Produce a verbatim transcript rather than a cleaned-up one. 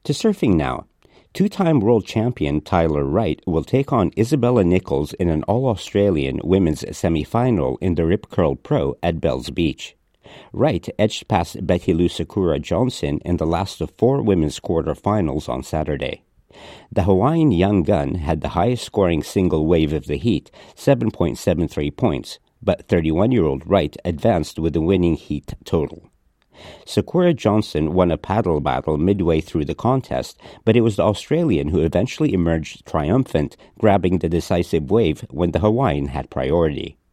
To surfing now. Two-time world champion Tyler Wright will take on Isabella Nichols in an All-Australian women's semi-final in the Rip Curl Pro at Bells Beach. Wright edged past Betty Lou Sakura Johnson in the last of four women's quarterfinals on Saturday. The Hawaiian young gun had the highest-scoring single wave of the heat, seven point seven three points, but thirty-one-year-old Wright advanced with the winning heat total. Sakura Johnson won a paddle battle midway through the contest, but it was the Australian who eventually emerged triumphant, grabbing the decisive wave when the Hawaiian had priority.